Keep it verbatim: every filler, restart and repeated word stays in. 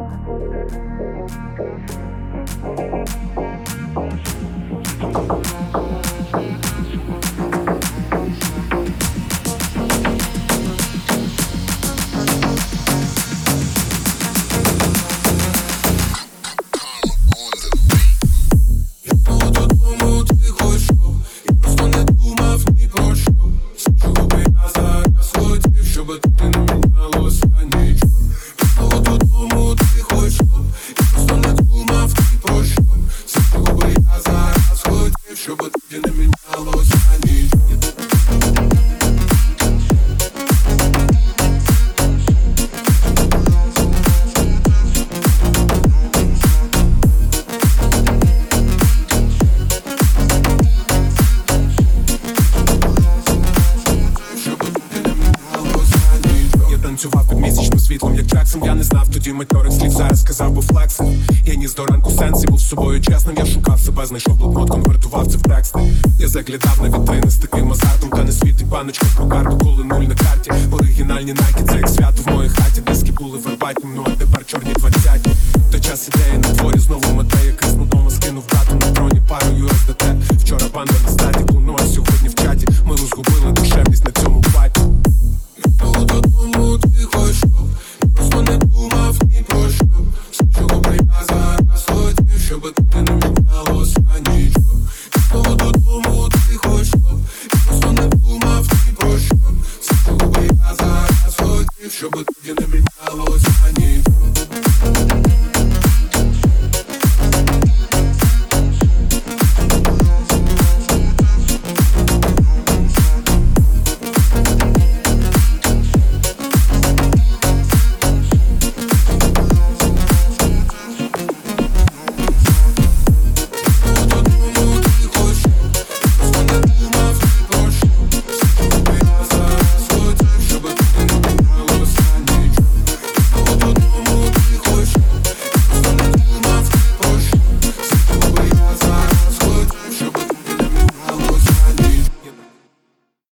Танцював під місячним світлом, як Джексон. Я не знав тоді метеорик слів, зараз сказав би флексинг. Я ніс до ранку сенсі, був з собою чесним. Я шукав себе, знайшов блокнот, конвертував це в тексти. Я заглядав на вітрини з таким азартом. Та не світить баночка про карту, коли нуль на карті. Оригінальні найки, це як свято в моїй хаті. Диски були вербатні, ну а тепер чорні двадцять.